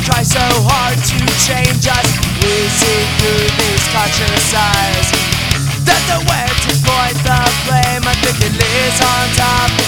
try so hard to change us. We see through these conscious eyes. There's nowhere to point the blame. I think it lives on top